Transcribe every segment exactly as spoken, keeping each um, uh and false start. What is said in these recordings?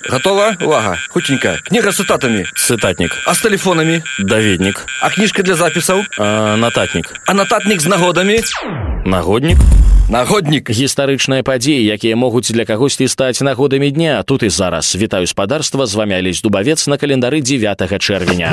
Готова? Увага. Хутенька. Книга с цитатами. Цытатнік. А с телефонами? Даведнік. А книжка для записаў? А, нататнік. А нататник с нагодами? Нагоднік. Нагодник. Гістарычныя падзеі, якія могуць для кагосьці стаць нагодамі дня. Тут і зараз. Вітаю спадарства, з вами Алесь Дубавец на календары дзевятага чэрвеня.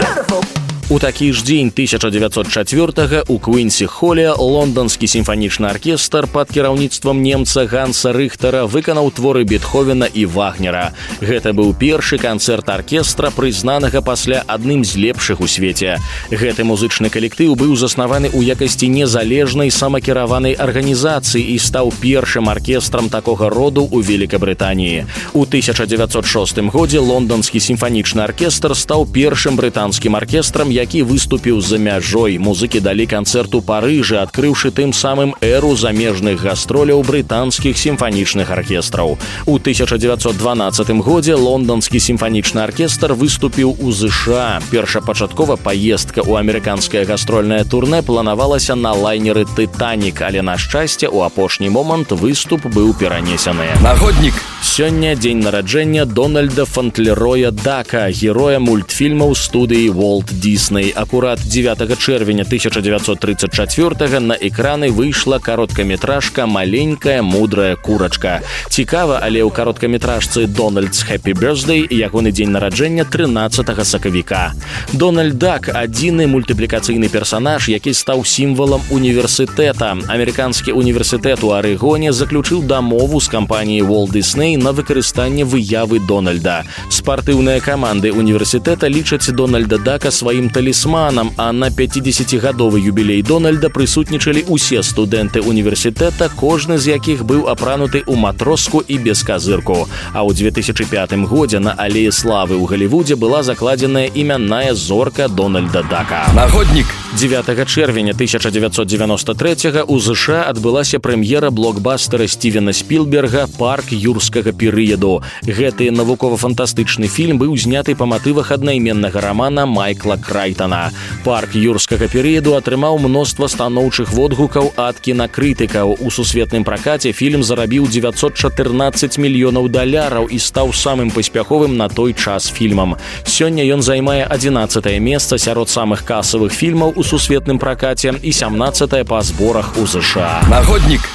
У такі ж дзень тысяча дзевяцьсот чацвёртага у Квінсі-холе лондонскі сімфанічны аркестр пад кіраўніцтвам немца Ганса Рыхтара выканаў творы Бетховена і Вагнера. Гэта быў першы канцэрт аркестра, прызнанага пасля адным з лепшых у свеце. Гэты музычны калектыў быў заснаваны ў якасці незалежнай самакіраванай арганізацыі і стаў першым аркестрам такога роду ў Великабрытаніі. У тысяча дзевяцьсот шостым годзе лондонскі сімфанічны аркестр стаў першым брытанскім аркестрам, які выступіў за мяжой. Музыкі далі канцэрт у Парыжы, адкрыўшы тым самым эру замежных гастроляў брытанскіх сімфанічных аркестраў. У тысяча дзевяцьсот дванаццатым годзе лондонскі сімфанічны аркестр выступіў у ЗША. Першапачаткова паездка ў амерыканскае гастрольнае турнэ планавалася на лайнеры «Тытанік», але, на шчасце, у апошні момант выступ быў перанесены. Нагодник. Сёння дзень нараджэння Дональда Фантлероя Дака, героя мультфільмаў студыі Walt Disney. Акурат дзевятага чэрвеня тысяча дзевяцьсот тридцать чацвёртага на экраны выйшла кароткаметражка «Маленькая мудрая курачка». Цікава, але ў кароткаметражцы «Donald's Happy Birthday» ягоны дзень нараджэння трынаццатага сакавіка. Дональд Дак – адзіны мультыплікацыйны персанаж, які стаў сімвалам універсітэта. Амерыканскі універсітэт у Арэгоне заключыў дамову з кампаніяй Walt Disney на выкарыстанне выявы Дональда. Спартыўныя каманды універсітэта лічаць Дональда Дака сваім талісманам, а на пяцідзесяцігадовы юбілей Дональда прысутнічалі ўсе студэнты універсітэта, кожны з якіх быў апрануты ў матроску і без казырку. А ў две тысячы пятым годзе на алеі славы ў Галівудзе была закладзеная імянная зорка Дональда Дака. Нагодник. дзевятага чэрвеня тысяча дзевяцьсот дзевяноста трэцяга ў ЗША адбылася прэм'ера блокбастера Стівена Спілберга «Парк юрскага перыяду». Гэты навукова-фантастычны фільм быў зняты па матывах аднайменнага рамана Майкла Крайтона. «Парк юрскага перыяду» атрымаў мноства станоўчых водгукаў ад кінакрытыкаў. У сусветным пракаце фільм зарабіў дзевяцьсот чатырнаццаць мільёнаў даляраў і стаў самым паспяховым на той час фільмам. Сёння ён займае адзінаццатае месца сярод самых касавых фільмаў у сусветным пракаце і сямнаццатае па зборах у ЗША. Нагодник.